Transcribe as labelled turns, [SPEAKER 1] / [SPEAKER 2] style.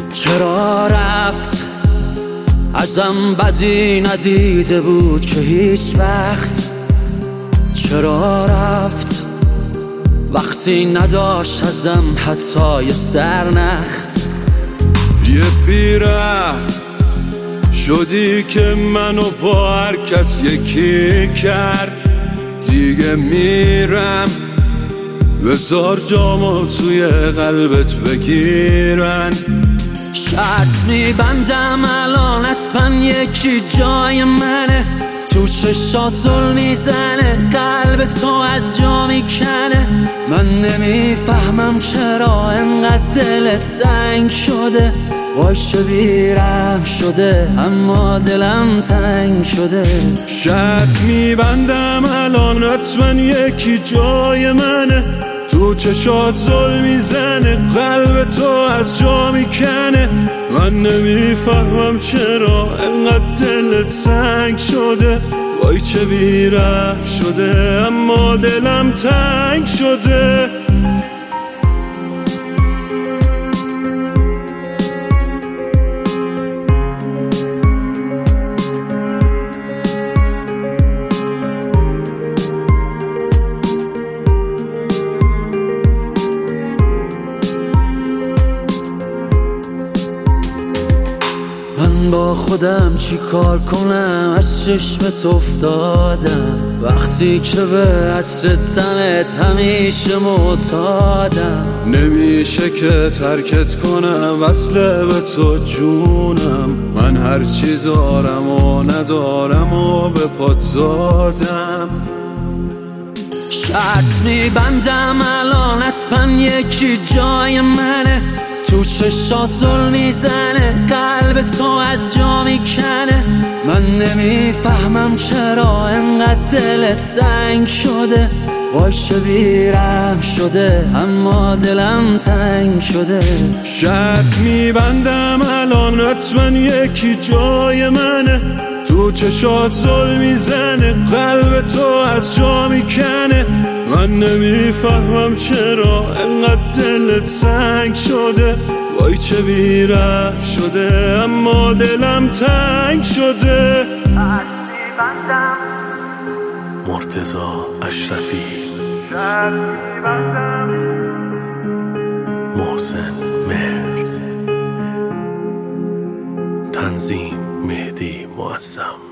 [SPEAKER 1] چرا رفت ازم بدی ندیده بود که هیچ وقت؟ چرا رفت وقتی نداشت ازم حتی یه سرنخ؟
[SPEAKER 2] یه بیره شدی که منو با هر کس یکی کرد. دیگه میرم بذار جامو توی قلبت بگیرن.
[SPEAKER 1] شرط میبندم الان حتما یکی جای منه، تو چشات ظلم میزنه، قلب تو از جا میکنه. من نمیفهمم چرا انقدر دلت تنگ شده، وای چه بیرحم شده اما دلم تنگ شده.
[SPEAKER 2] شرط میبندم الان حتما یکی جای منه، تو چشات ظلم میزنه، قلب تو از جا میکنه. من نمیفهمم چرا انقدر دلت تنگ شده، وای چه بیرحم شده اما دلم تنگ شده.
[SPEAKER 1] من با خودم چی کار کنم، از چشمت افتادم وقتی که به عطر تنت همیشه معتادم.
[SPEAKER 2] نمیشه که ترکت کنم، وصله به تو جونم. من هرچی دارم و ندارم و به پات زادم.
[SPEAKER 1] شرط میبندم الان حتما یکی جای منه، تو چشات ظلم میزنه، قلب تو از جا میکنه. من نمیفهمم چرا انقدر دلت تنگ شده، وای چه بیرحم شده اما دلم تنگ شده.
[SPEAKER 2] شرط میبندم الان حتما یکی جای منه، تو چشات ظلم میزنه، قلب تو از جا میکنه. من نمیفهمم چرا انقدر دلت تنگ شده، وای چه بیرحم شده اما دلم تنگ شده.
[SPEAKER 3] مرتضی اشرفی، محسن مهر، تنظیم مهدی معظم.